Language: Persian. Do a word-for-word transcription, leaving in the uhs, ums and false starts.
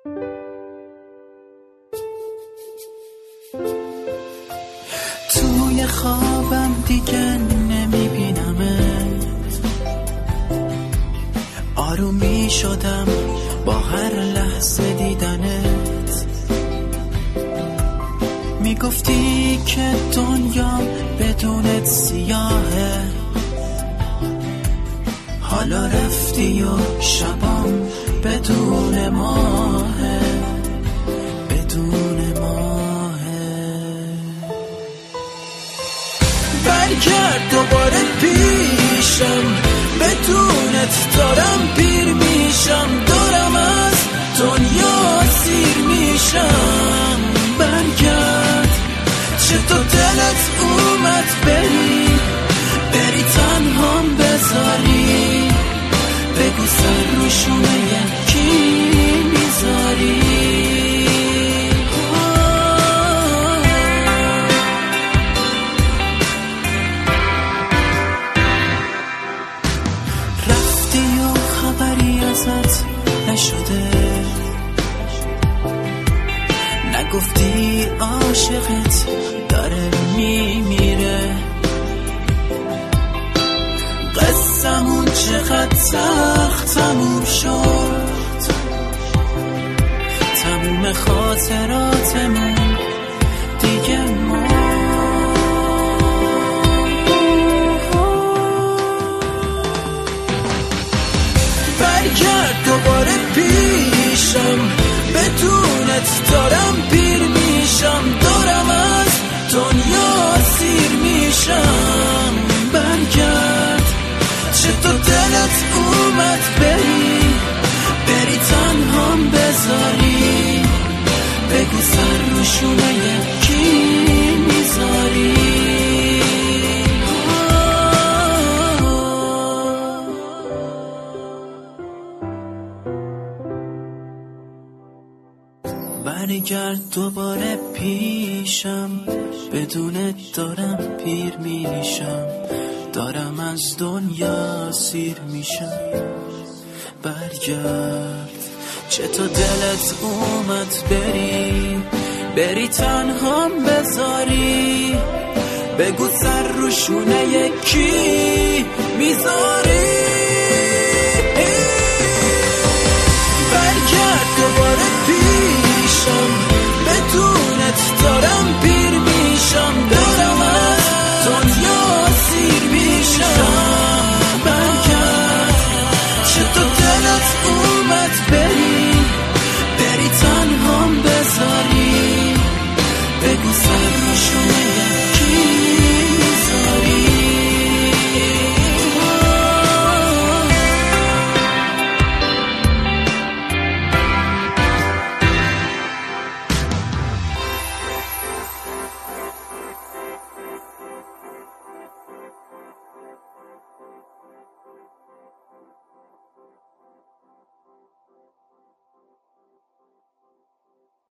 توی خوابم دیگه نمیبینمت، آروم میشدم با هر لحظه دیدنت. میگفتی که دنیام بدونت سیاهه، حالا رفتی و شبام بدون ماهه، بدون ماهه. برگرد دوباره پیشم، بدونت دارم پیر میشم، دارم از دنیا سیر میشم. برگرد، چطور دلت اومد بری، بری تنهام بذاری، بگو سر رو شونه یکی میذاری. رفتی و خبری ازت نشده، نگفتی عاشقت داره میمیره. قصمون چقدر سخت تموم شد، تموم خاطراتمون دیگه ما. برگرد دوباره پیشم، بدونت دارم پیر میشم، دارم از دنیا سیر میشم. برگرد، چطور دلت اومد بری، بری تنهام بذاری، بگو سر رو شونه یکی میذاری. برگرد دوباره پیشم، بدونت دارم پیر میشم، دارم از دنیا سیر میشم. برگرد، چطور دلت اومد بری، بری تنهام بذاری، بگو سر رو شونه یکی میذاری. برگرد دوباره پیشم، بدونت دارم پیر میشم، دارم از دنیا سیر میشم. برگرد، چطور دلت اومد